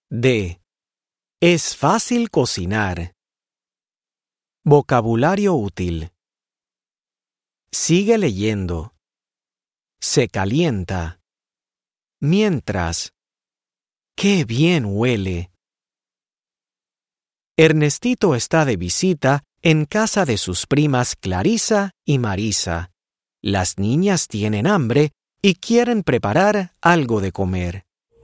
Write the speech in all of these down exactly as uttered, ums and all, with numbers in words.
D. Es fácil cocinar. Vocabulario útil. Sigue leyendo. Se calienta. Mientras. ¡Qué bien huele! Ernestito está de visita en casa de sus primas Clarisa y Marisa. Las niñas tienen hambre y quieren preparar algo de comer.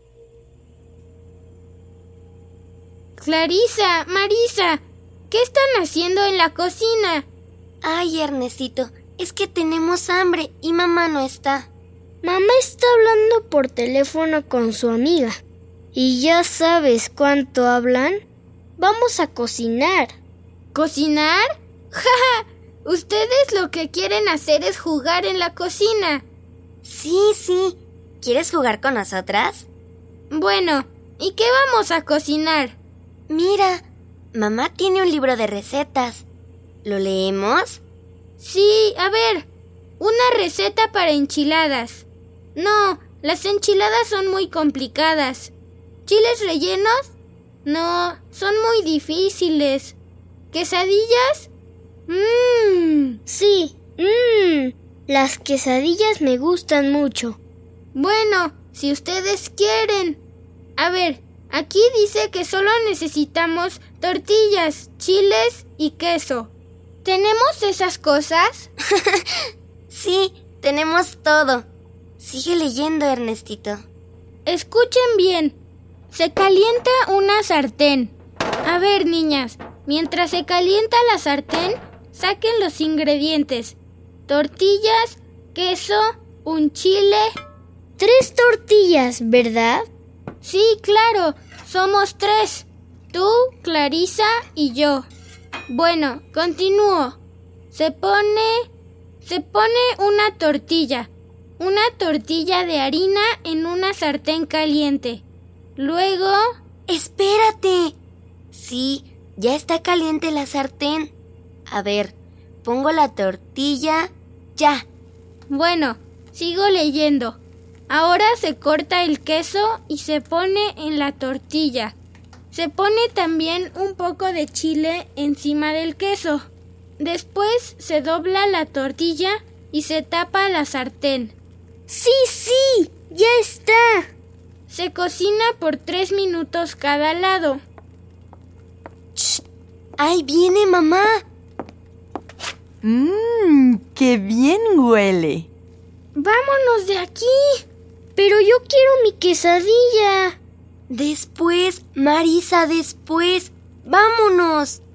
Clarisa, Marisa, ¿qué están haciendo en la cocina? Ay, Ernestito, es que tenemos hambre y mamá no está. Mamá está hablando por teléfono con su amiga. ¿Y ya sabes cuánto hablan? Vamos a cocinar. ¿Cocinar? ¡Ja! Ustedes lo que quieren hacer es jugar en la cocina. Sí, sí. ¿Quieres jugar con nosotras? Bueno, ¿y qué vamos a cocinar? Mira, mamá tiene un libro de recetas. ¿Lo leemos? Sí, a ver, una receta para enchiladas. No, las enchiladas son muy complicadas. ¿Chiles rellenos? No, son muy difíciles. ¿Quesadillas? Mmm. Sí, mmm. Las quesadillas me gustan mucho. Bueno, si ustedes quieren. A ver, aquí dice que solo necesitamos tortillas, chiles y queso. ¿Tenemos esas cosas? Sí, tenemos todo. Sigue leyendo, Ernestito. Escuchen bien. Se calienta una sartén. A ver, niñas, mientras se calienta la sartén, saquen los ingredientes. Tortillas, queso, un chile. Tres tortillas, ¿verdad? Sí, claro, somos tres. Tú, Clarisa y yo. Bueno, continúo. Se pone... Se pone una tortilla. Una tortilla de harina en una sartén caliente. Luego... ¡Espérate! Sí, ya está caliente la sartén. A ver, pongo la tortilla... ¡Ya! Bueno, sigo leyendo. Ahora se corta el queso y se pone en la tortilla. Se pone también un poco de chile encima del queso. Después se dobla la tortilla y se tapa la sartén. ¡Sí, sí! ¡Ya está! Se cocina por tres minutos cada lado. ¡Shh! ¡Ahí viene mamá! ¡Mmm! ¡Qué bien huele! ¡Vámonos de aquí! Pero yo quiero mi quesadilla. Después, Marisa, después. ¡Vámonos!